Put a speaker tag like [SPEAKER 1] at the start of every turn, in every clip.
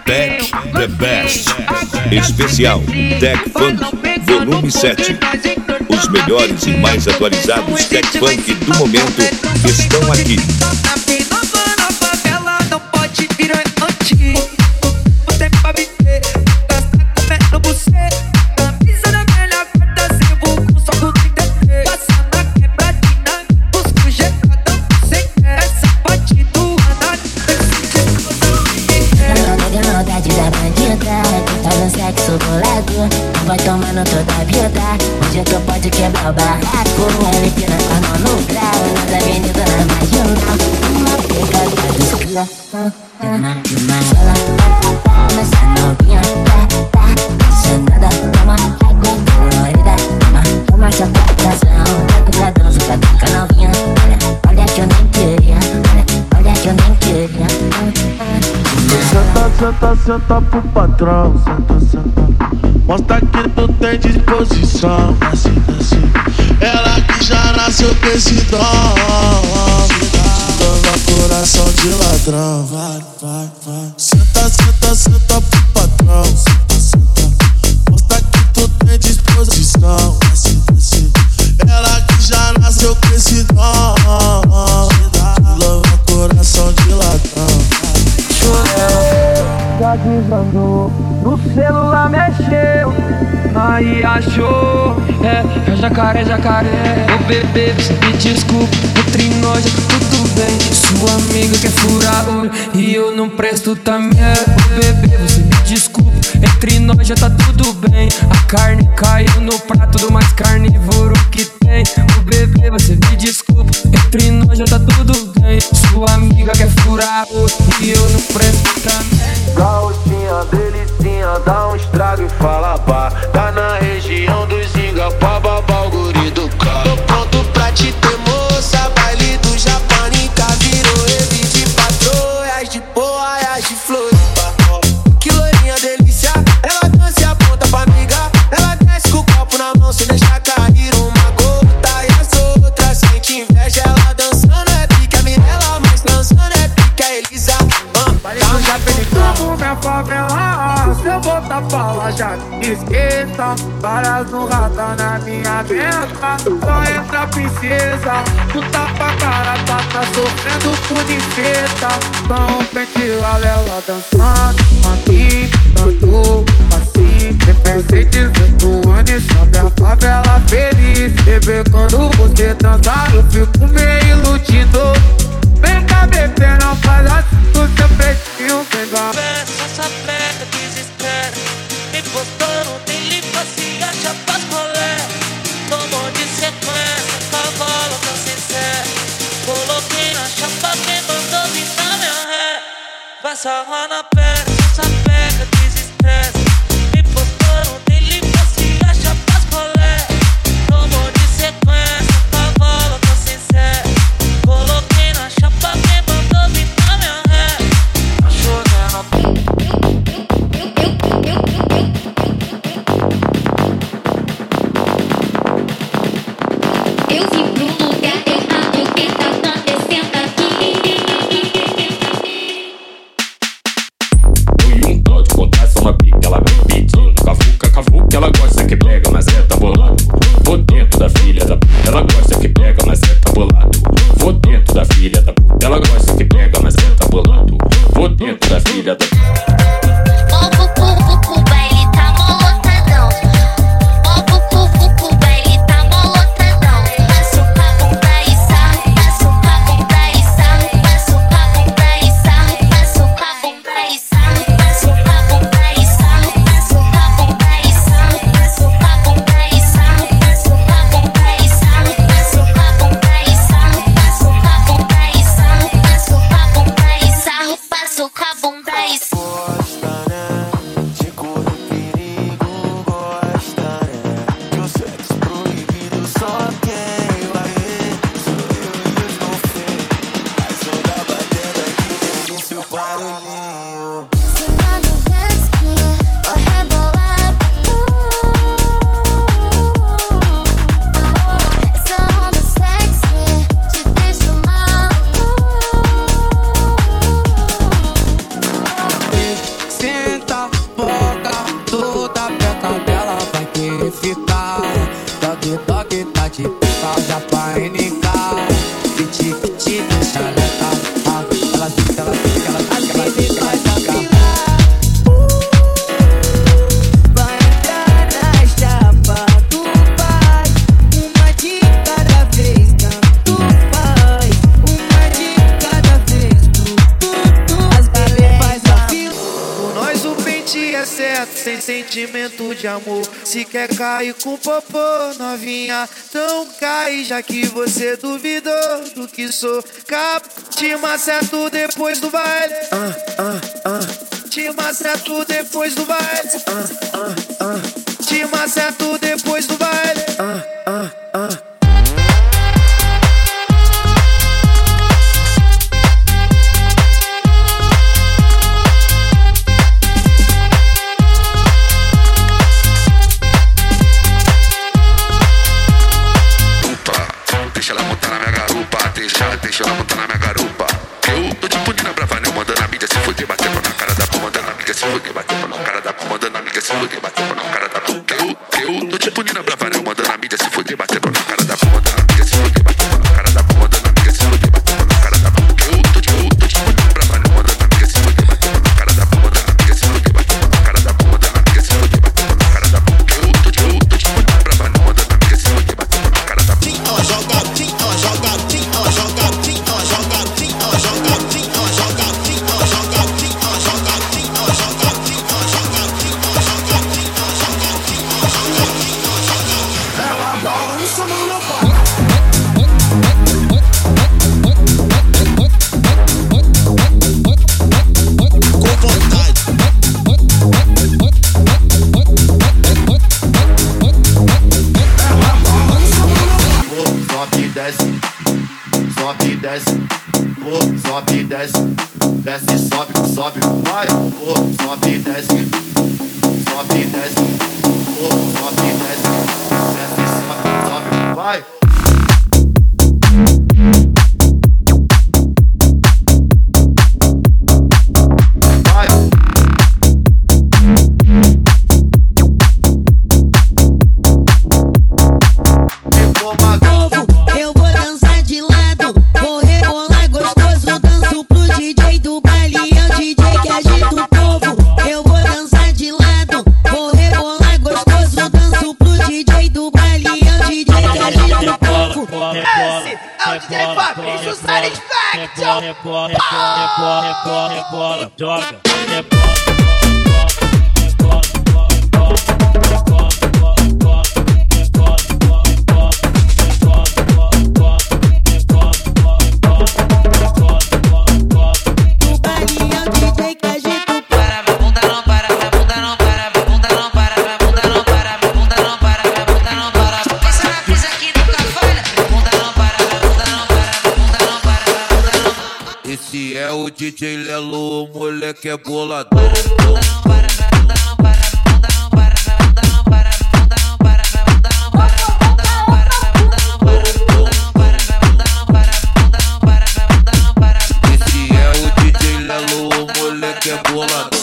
[SPEAKER 1] Tech The Best. Especial Tech Funk Volume 7. Os melhores e mais atualizados Tech Funk do momento estão aqui.
[SPEAKER 2] Vai tomando toda a vida. Hoje tu pode quebrar o barraco. LP na palma no grau. Nas avenidas na marginal. Uma pegada do escura. Sola, essa novinha. Sem nada, toma água colorida. Toma essa cotação. Pra dança, pra ficar novinha. Olha que eu nem queria. Olha que eu nem queria.
[SPEAKER 3] Senta, senta, senta pro patrão. Senta, senta. Mostra que tu tem disposição. Desce, desce. Ela que já nasceu com esse dom. Dando coração de ladrão. Vai, vai, vai. Senta, senta, senta pro patrão. Senta, senta. Mostra que tu tem disposição. Desce, desce. Ela que já nasceu com esse dom. Dando coração de ladrão.
[SPEAKER 4] Tá desandou, no celular mexeu, aí achou, é jacaré, jacaré. Ô bebê, me desculpa, entre nós já tá tudo bem. Sua amiga quer furar olho e eu não presto também. Ô bebê, você me desculpa, entre nós já tá tudo bem. A carne caiu no prato do mais carnívoro que tem. Ô bebê, você me desculpa, entre nós já tá tudo bem. Sua amiga quer furar olho e eu não presto também.
[SPEAKER 3] Garotinha, delicinha, dá um estrago e fala pá. Tá na região dos Zinga pra babar o guri do carro.
[SPEAKER 5] Tô pronto pra te ter, moça. Baile do Japanica virou rede de patroas, de poaias, de flores. Que loirinha delícia, ela dança e aponta pra amiga. Ela desce com o copo na mão sem deixar cair uma gota. E as outras sente inveja, ela dançando é pique a Mirella, mas dançando é pique a Elisa.
[SPEAKER 4] Então já penicamo minha favela. Se eu botar fala já esqueça. Várias no radar na minha venta. Só entra a princesa. Tu tá pra cara, tá sofrendo por defesa. Então pentila ela dançando aqui, tanto assim. Pensei 18 anos e sobe a favela feliz. Bebê, quando você dançar eu fico meio iludido. Vem cá, bebê, não faz assim com seu peitinho, vem cá.
[SPEAKER 6] Essa sapeca desespera. Me botou, não tem limpacia, já faz rolé. Tomou de sequência, cavalo tão sincero. Coloquei na chapa, quem mandou vir na minha ré. Vai sarrar na perna, essa sapeca desestressa. Me botou, não tem limpacia, já faz rolé. Tomou de sequência, cavalo tão sincero. Coloquei na chapa, quem mandou vir na minha ré. Achou nela.
[SPEAKER 7] Eu vim pro lugar errado, o que tá acontecendo aqui?
[SPEAKER 8] Fui um tal de contação na pica, ela vem pedindo cavuca, ela gosta que pega, mas tá bolado. Vou dentro da filha da puta, ela gosta que pega, mas tá bolado. Vou dentro da filha da puta, ela gosta que pega, mas tá bolado. Vou dentro da filha da puta.
[SPEAKER 7] O baile tá molotadão. O baile tá molotadão. Passa o papo pra içar, passa o papo pra içar, passa o papo pra içar, passa o papo pra içar, passa o papo pra içar, passa o papo pra içar, passa o papo pra içar, passa o papo pra içar, passa o papo pra içar, passa o papo pra içar, passa o papo pra içar, passa o papo pra içar.
[SPEAKER 5] Gosta, né? De correr perigo, gosta, né? Que o sexo proibido só quem vai ver sou eu e os golfinhos. A sonda batendo aqui dentro do seu barulhinho.
[SPEAKER 7] Semana dance me, vai rebolar. Essa onda sexy te deixa mal.
[SPEAKER 4] toque, tá. Toque, toque, tá de pau já pra enicar. Piti, piti, deixa ela tá. Ela fica, ela fica, ela fica, ela fica, ela fica. Vai entrar na chapa do pai. Uma de cada vez, tanto faz. Uma de cada vez, tudo. As bebês faz a fila.
[SPEAKER 5] Com nós o pente é certo, sem sentimento de amor. Se quer cair com popô, novinha, então cai, já que você duvidou do que sou. Te maceto depois do baile. Te maceto depois do baile. Te maceto depois do baile.
[SPEAKER 9] Deixa ela montar na minha garupa, deixa ela montar na minha garupa. Eu tô tipo Nina Bravanel, mandando a mídia se fuder, bater pra na cara da pô, mandando a amiga se fuder, bater pra na cara da pô, mandando a amiga se fuder, bater pra na cara da pô. Eu tô tipo Nina Bravanel, mandando a mídia se fuder, bater pra na cara da pô, mandando a amiga se fuder, bater pra na cara da pô, mandando a amiga se fuder, bater pra na cara da pô. Eu tô tipo Nina Bravanel, mandando a amiga se fuder, bater pra na cara da pô, mandando a amiga se fuder, bater pra na cara da pô, mandando a amiga se fuder, bater pra na cara da pô. Eu tô tipo Nina Bravanel, mandando a amiga se fuder, bater pra na cara da pô.
[SPEAKER 3] Ela joga, ela joga, ela joga, ela joga, ela joga, ela joga, ela joga, ela joga, ela joga, ela joga. Ela balança no meu pau. Com vontade. Ela balança no meu pau.
[SPEAKER 10] Sobe e desce, sobe e desce, sobe e desce, desce, sobe, sobe, vai, sobe e desce, sobe e desce, sobe e desce, desce, sobe, sobe, vai.
[SPEAKER 11] Eu vou dançar de lado, vou rebolar gostoso, danço pro DJ do baile, é o DJ que agita o povo. Eu vou dançar de lado, vou rebolar gostoso, danço pro DJ do baile, é o DJ que agita o povo.
[SPEAKER 5] Esse é o DJ Fabrício Satisfaction.
[SPEAKER 8] Rebola, joga,
[SPEAKER 5] Esse é o DJ Lelo, o moleque é bolador. Esse é o DJ Lelo, o moleque é bolador.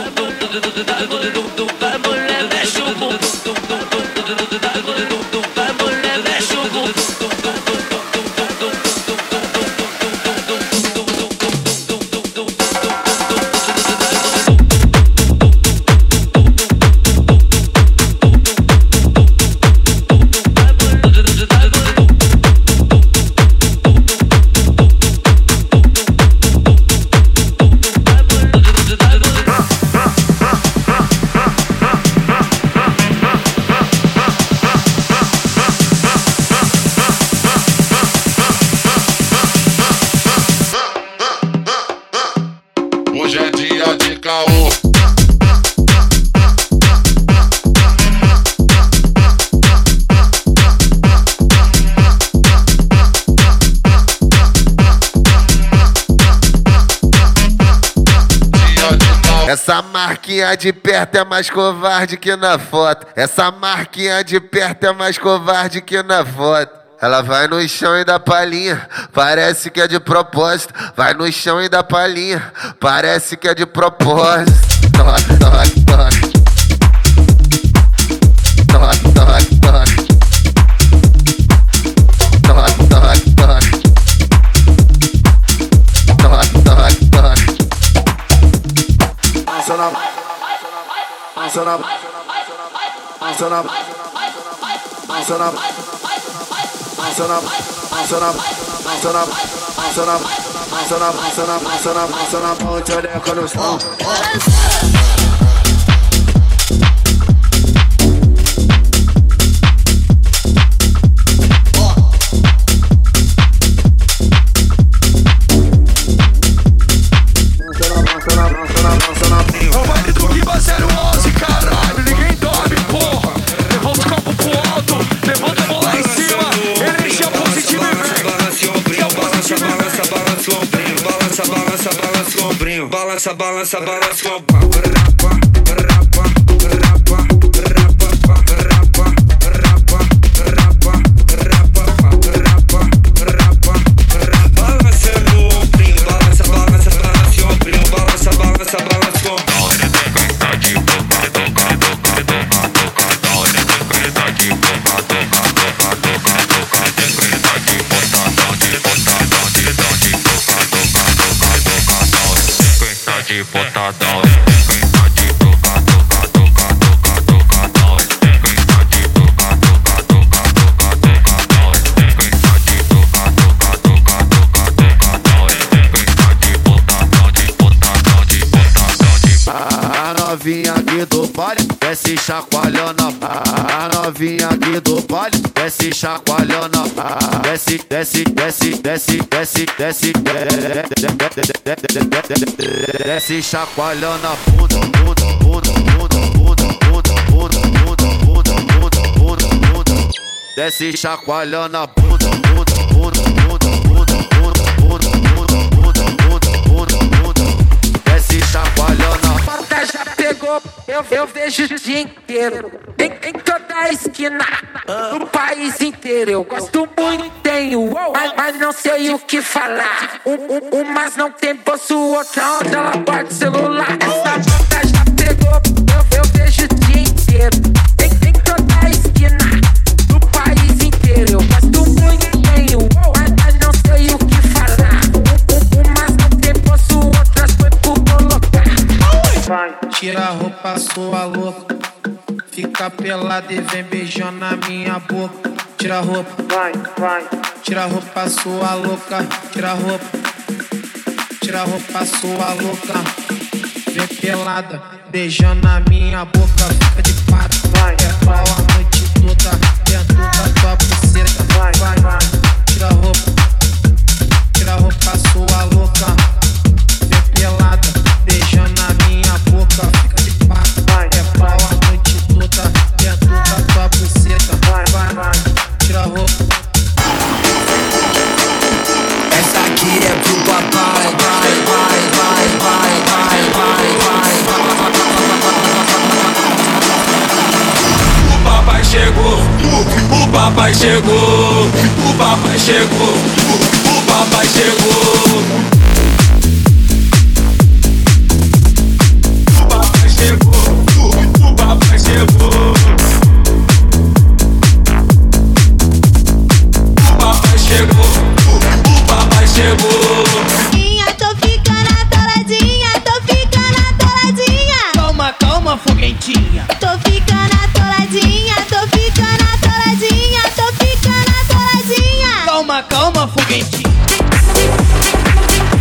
[SPEAKER 9] Hoje é dia de caô.
[SPEAKER 5] Essa marquinha de perto é mais covarde que na foto. Essa marquinha de perto é mais covarde que na foto. Ela vai no chão e dá palhinha, parece que é de propósito. Vai no chão e dá palhinha, parece que é de propósito. Toque, toque, toque. Toque.
[SPEAKER 12] Balança, balança, balança,
[SPEAKER 10] novinha aqui do baile, desce chacoalhando. A novinha aqui do baile, desce chacoalhando. Desce, desce, desce, desce, desce, desce, desce chacoalhando a bunda, bunda, bunda, bunda, bunda, bunda, bunda, bunda, bunda, bunda, bunda, bunda. Desce chacoalhando a bunda, bunda, bunda, bunda, bunda, bunda, bunda, bunda, bunda, bunda, bunda. Desce chacoalhando a
[SPEAKER 4] porta já pegou, eu vejo o dia inteiro. Em toda a esquina, no país inteiro. Eu gosto muito, tenho, mas não sei o que falar. Umas não tem bolso, outra onde ela guarda o celular. Essa porta já pegou, eu vejo o dia inteiro. Em toda a esquina, no país inteiro. Eu gosto muito, tenho, mas não sei o que falar. Umas não tem bolso, outras foi por colocar.
[SPEAKER 13] Vai, tira a roupa, sua louca. Fica pelada e vem beijando na minha boca. Tira a roupa, vai, vai. Tira a roupa, sua louca. Tira a roupa. Tira a roupa, sua louca. Vem pelada, beijando na minha boca. Fica de quatro, vai. É pau a noite toda, dentro da tua buceta. Vai, vai, vai. Tira a roupa. Tira a roupa, sua louca. Vem pelada, beijando na minha boca. Fica de quatro, vai. É pau a noite toda, dentro da tua buceta. Vai, vai, vai. Tira a roupa.
[SPEAKER 5] Essa aqui é pro papai. Vai, vai, vai, vai, vai, vai, vai, vai.
[SPEAKER 8] O papai chegou, o papai chegou, o papai chegou, o papai chegou. O papai chegou, o papai chegou. O papai chegou, o papai chegou.
[SPEAKER 7] Tô ficando atoladinha, tô ficando atoladinha.
[SPEAKER 13] Calma, calma, foguetinha.
[SPEAKER 7] Tô ficando atoladinha, tô ficando atoladinha, tô ficando atoladinha.
[SPEAKER 13] Calma, calma, foguetinha.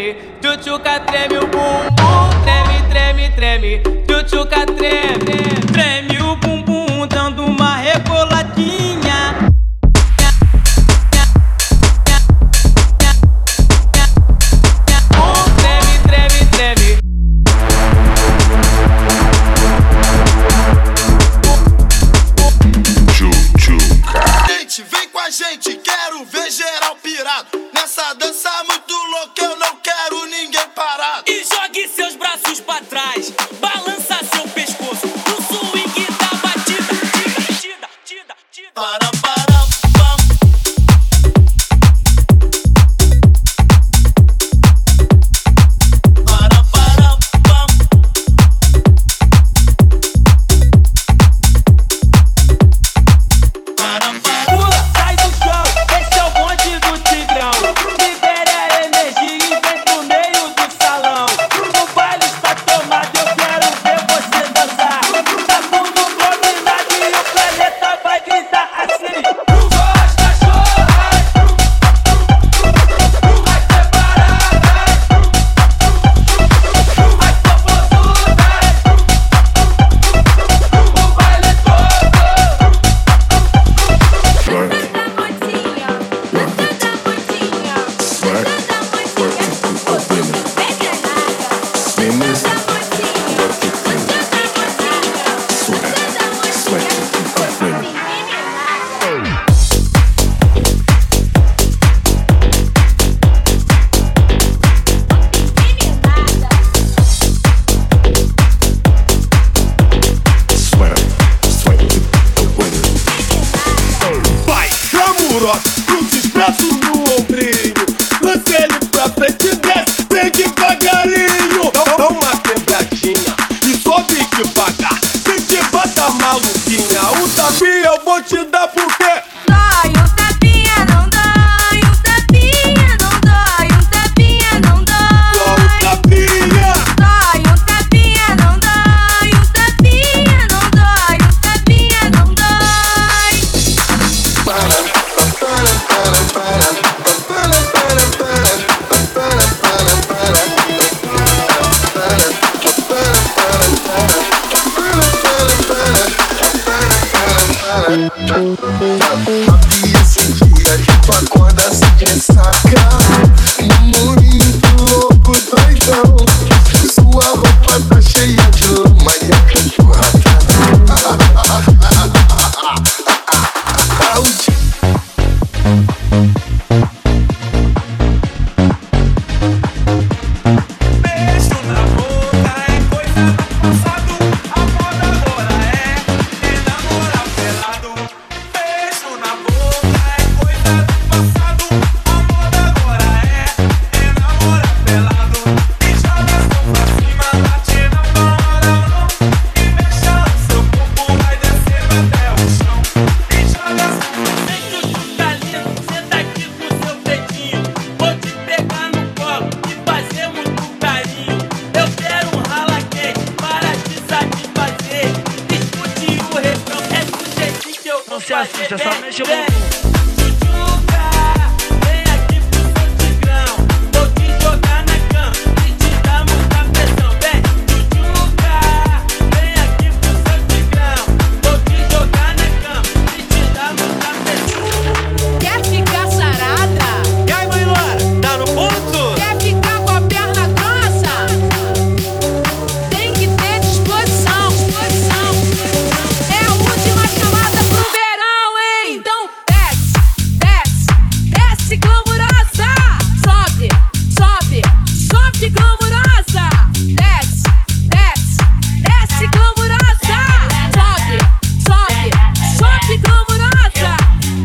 [SPEAKER 14] treme, tchutchuca treme o bumbum, treme, treme, treme, tchutchuca treme, treme o bumbum dando uma reboladinha. Treme, treme, treme.
[SPEAKER 3] Gente, vem com a gente, quero ver geral pirado. Nessa dança muito louca eu não quero ninguém parado.
[SPEAKER 14] E jogue seus braços pra trás, balança seu pescoço no swing da batida, tida, tida, tida.
[SPEAKER 3] Para, pam. Para, pam.
[SPEAKER 14] Pula, sai do chão, esse é o bonde do Tigrão. Libere a energia e vem pro meio do salão. O baile está tomado, eu quero ver você dançar. Tá tudo combinado e o planeta vai gritar assim. Tu gosta, chora, vai separada, vai popozuda, o baile todo.
[SPEAKER 3] Vai, clamorosa, cruzes braços no ombrinho. Lança ele pra frente e desce, vem devagarinho. Dá uma quebradinha e sobe devagar. Sem te bata maluquinha, o tapinha eu vou te dar porque
[SPEAKER 7] Dói, um tapinha não dói, um tapinha não dói, um tapinha não dói.
[SPEAKER 3] só o tapinha.
[SPEAKER 7] Dói, um tapinha não dói, um tapinha não dói, um tapinha não dói.
[SPEAKER 3] Havia esse dia que tu acorda sem ressaca. Muito louco, doidão. Sua roupa tá cheia de lama e a cachorrada.
[SPEAKER 14] Beijo na boca é coisa do passado, a moda agora é enamorar pelado. Beijo na boca é coisa do passado, a moda agora é enamorar pelado. E joga a mão pra cima, bate na palma da mão e mexa o seu corpo, vai descendo até o chão. E joga as mãos, vem tchutchuca lindo, senta aqui com seu peitinho. Vou te pegar no colo e fazer muito carinho. Eu quero um rala quente para te satisfazer. Escute o refrão, é do jeitinho que eu vou fazer. Só mexe o bumbum. Tchutchuca, vem aqui pro seu tigrão. Vou te jogar na cama e te dar muita pressão. Vem, tchutchuca, vem aqui pro seu tigrão. Vou te jogar na cama e te dar muita pressão.
[SPEAKER 11] Quer ficar sarada?
[SPEAKER 14] E aí, mãe Laura, tá no ponto?
[SPEAKER 11] Quer ficar com a perna grossa? Tem que ter disposição, disposição. É a última chamada pro verão, hein? Então desce, desce, desce glamourosa. Sobe, sobe, sobe glamourosa. Desce, desce, desce glamourosa. Sobe, sobe, sobe glamourosa.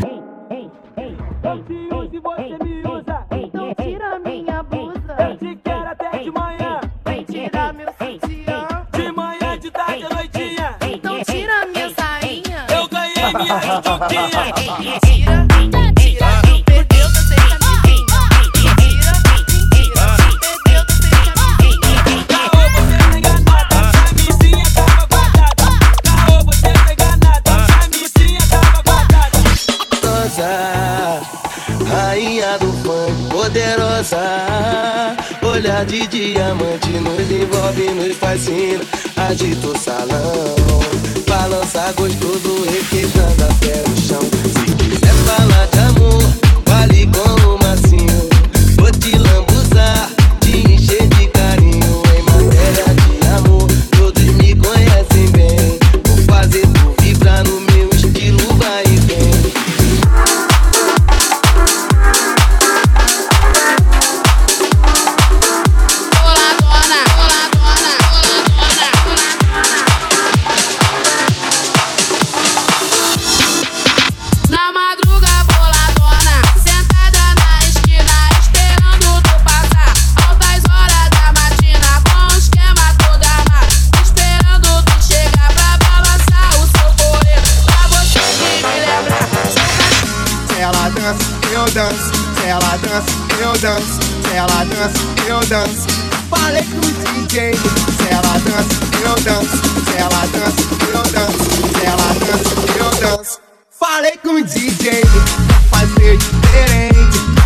[SPEAKER 14] Eu te uso e você me usa.
[SPEAKER 11] Então tira minha blusa.
[SPEAKER 14] Eu te quero até de manhã.
[SPEAKER 11] Vem tirar meu sutiã.
[SPEAKER 14] De manhã, de tarde, à noitinha.
[SPEAKER 11] Então tira minha sainha.
[SPEAKER 14] Eu ganhei minha tchutchuquinha.
[SPEAKER 11] Tira, tira, perdeu, dancei camisinha. Tira, tira, perdeu, dancei camisinha.
[SPEAKER 14] Caô, você não enganada, camisinha tava guardada. Caô, você não enganada, camisinha tava guardada.
[SPEAKER 5] Rainha do funk, poderosa. olhar de diamante nos envolve, nos fascina. Agita o salão, balança gostoso, requebrando até o chão. Se quiser falar de amor, fale com o Massinho. Vou te lambuzar, te encher de carinho. Em matéria de amor, todos me conhecem bem. Vou fazer tu vibrar no meu estilo, vai e vem.
[SPEAKER 15] Eu danço, se ela dança, eu danço, se ela dança, eu danço. Falei com o DJ, se ela dança, eu danço, se ela dança, eu danço, se ela dança, eu danço. Falei com o DJ, fazer diferente.